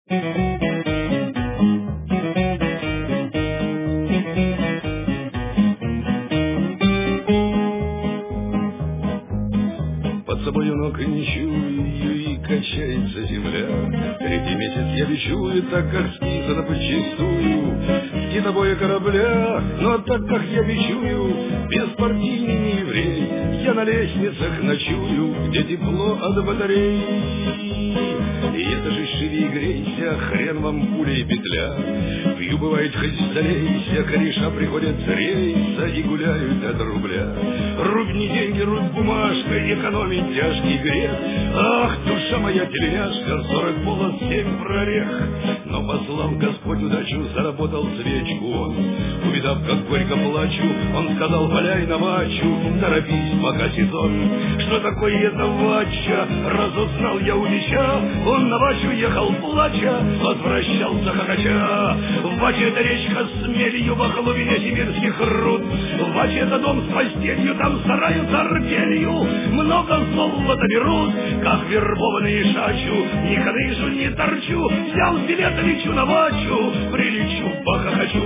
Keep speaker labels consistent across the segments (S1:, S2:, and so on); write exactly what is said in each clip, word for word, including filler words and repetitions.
S1: Под собою ног не чую, и качается земля. Третий месяц я лечу, и так как списано подчистую. В китобое корабля, но так как я бичую, беспартийный не еврей, я на лестницах ночую, где тепло от батарей. И это же шире и грейся, хрен вам пуля и петля. Пью, бывает, хоть залейся, кореша приходят с рейса и гуляют от рубля. Рубь не деньги, рубь бумажка, экономить тяжкий грех. Ах, душа моя тельняшка, сорок полос, семь прорех. Но послал Господь удачу, заработал свечку он. Увидав, как горько плачу, он сказал: валяй на вачу, торопись, пока сезон. Что такое это вача? Разузнал я у меча. Он на вачу ехал плача, возвращался хохоча. Вача — это речка с мелью во глубине сибирских руд. Вача — это дом с постелью, там сарай с артелью. Много золота берут, как вербованные шачу. Ни хныжу, ни торчу, взял билет, лечу на вачу, прилечу, похохочу.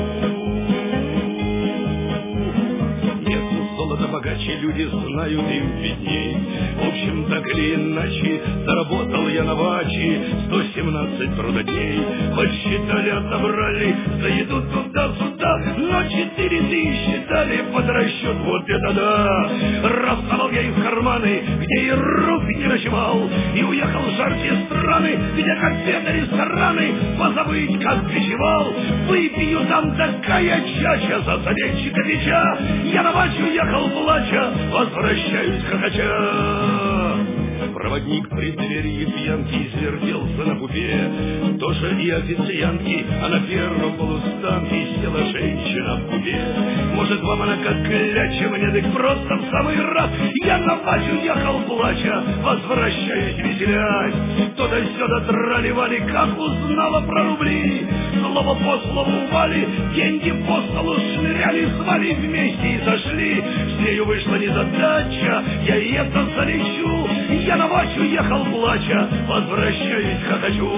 S1: Золото богаче люди знают, им видней. В общем, так или иначе, заработал я на ваче сто семнадцать трудодней. Подсчитали, отобрали, заедут туда-сюда, но четыре тысячи дали под расчет, вот это да. Рассовал я их в карманы, где и руки не ночевал, и уехал в жаркие страны, где конфеты, рестораны, позабыть, как бичевал. Выпью там такая чача за советчика меча. Я на вачу ехал плача, возвращаюсь хохоча. Проводник в преддверии пьянки извертелся на купе. Тоже и официантки, а на первом полустанке села женщина в купе. Может, вам она как кляча, мне так просто в самый раз. Я на вачу ехал плача, возвращаюсь веселясь. То-да-сюда трали-вали, как узнала про рубли. Слово по слову вали, деньги по столу шныряли, звали вместе и зашли. С нею вышла незадача, я и это залечу. Я на вачу ехал плача, возвращаюсь хохочу.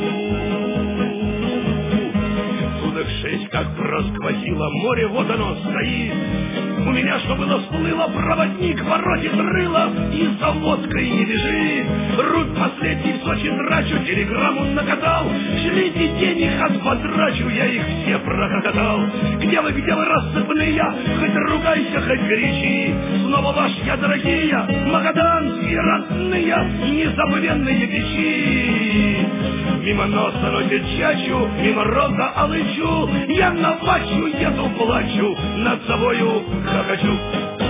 S1: Суток шесть как просквозило, море вот оно стоит. У меня, что было, всплыло, проводник воротит рыло и за водкой не бежит. Рубь последний в Сочи трачу, телеграмму накатал. Шлите денег, отпотрачу, я их все прохохотал. Где вы, где вы, рассыпные, хоть ругайся, хоть кричи. Снова ваш я, дорогие, магаданские родные, незабвенные печи. Мимо носа носит чачу, мимо рота алычу. Я на вачу еду, плачу, над собою хохочу.